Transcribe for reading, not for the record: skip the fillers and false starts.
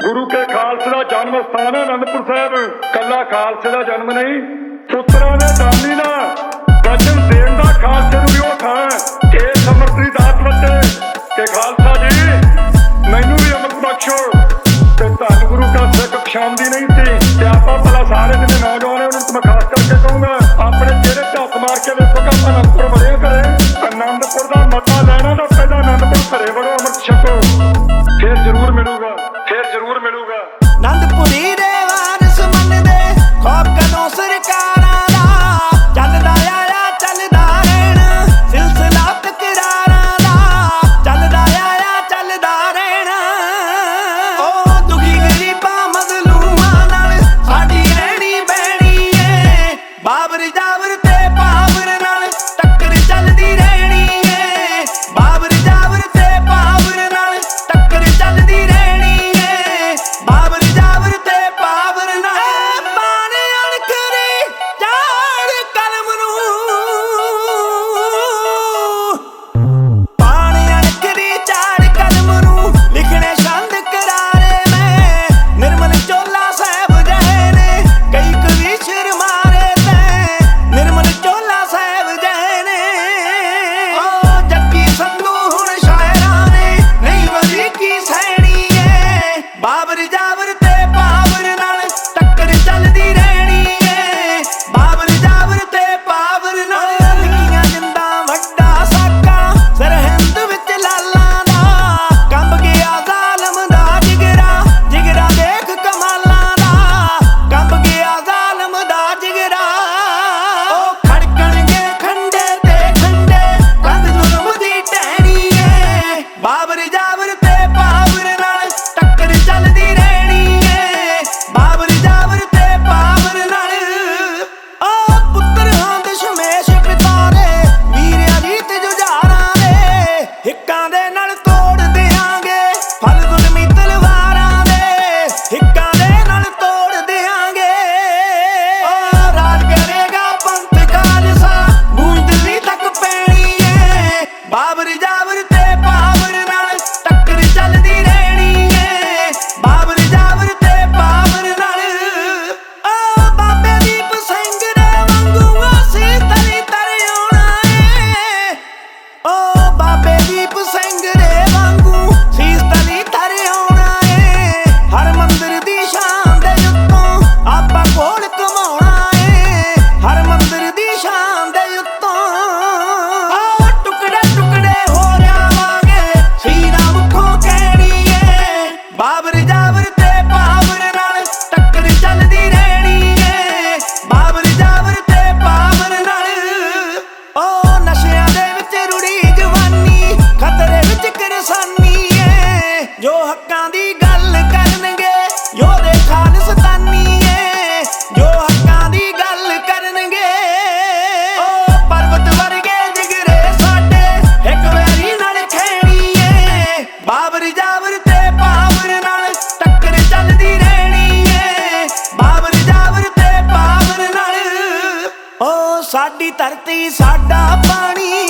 गुरु के खालसे का जन्म स्थान है आनंदपुर साहब। कला खालसे का जन्म नहीं, पुत्रा ने दानी ना वचन देन का खालसे नूं भी वो थां है। इस अमृत दी दात वटे कि खालसा जी मैनू भी अमृत बख्शो। ते धन गुरु का सिख पछाणदी नहीं थी। ते आपां भला सारे जिन्ने नौजवान है उन्हें मैं खास करके कहूँगा अपने चेहरे ते हत्थ मार के देखो कि आनंदपुर वड़े करे। आनंदपुर का मता लैना तो पहला आनंदपुर घरे वड़ो, अमृत छको, फिर जरूर मिलूगा, फिर जरूर मिलूगा। आनंदपुरी दे वारस मनदे खौफ कदों सरकारां दा चलदा आया चलदा रहना सिलसिला तकरारां दा चलदा आया चलदा रहना। ओ दुखी गरीबां मजलूमां नाल साडी रहनी बहनी है। बाबर जाबर ते पावर नाल टक्कर चलदी रहनी है। बाबर जाबर ते पावर नाल टक्कर चलदी रहनी है। बाबर जाबर ते पावर नाल बाण अणखरी झाड़ कलम नूं बाण अणखरी झाड़ कलम नूं लिखने छंद करारे मैं। निर्मल चोला साहब जहे ने कई कवि सिर मारे ते निर्मल चोला साहब जहे ने। ओ जक्की संधू हुण शायरां ने नहीं वधी की सैनी है। बाबर जाबर ते पावर नाल टक्कर चलदी रहनी है। बाबर जाबर ते पावर नाल लिखियां जिंदा वड्डा साका सरहंद विच लालां दा कंब गया ज़ालम दा जिगरा जिगरा देख कमालां दा कंब गया ज़ालम दा जिगरा। ओ खड़कणगे खंडे ते खंडे कंध जुल्म दी टहनी है। बाबर जाबर ते पावर नाल टक्कर चलदी रहनी है। बाबर जाबर ते पावर नाल। ओ पुत्तर हंद शमेश पिता दे वीर अजीत जुझारां दे हिक्कां दे नाल तोड़ देआंगे फल जुल्मी तलवारां दे हिक्कां दे नाल तोड़ देआंगे। ओ राज करेगा पंथ खालसा गूंज दिल्ली तक पैनी है। बाबर जाबर ते पावर नाल टक्कर चलदी रहनी है। बाबर जाबर ते पावर नाल। ओ बाबे दीप सिंह दे वांगू असीं तरी तर आउणा है। ओ बाबे दीप सिंह दे वांगू सीस तली तर आउणा है। हर मंदिर दी शान दे उत्तों आपां कोल कमाउणा है। हर मंदिर दी शान दे उत्तों ओ टुकड़े टुकड़े हो जावांगे सीना मुखों कहनी है। बाबर जाबर ते पावर नाल टक्कर चलदी रहनी है। बाबर जाबर ते पावर नाल। ओ नशियां दे विच रुड़ी जवानी खतरे विच किरसानी है। जो हक्कां दी गल करनगे योधे खालिस्तानी है। जो हक्कां दी गल करनगे ओ पर्वत वर्गे जिगरे साडे इक वैरी नाल खैनी है। बाबर जाबर ते पावर नाल टक्कर चलदी रहनी है। बाबर जाबर ते पावर नाल। ओ साडी धरती साडा पानी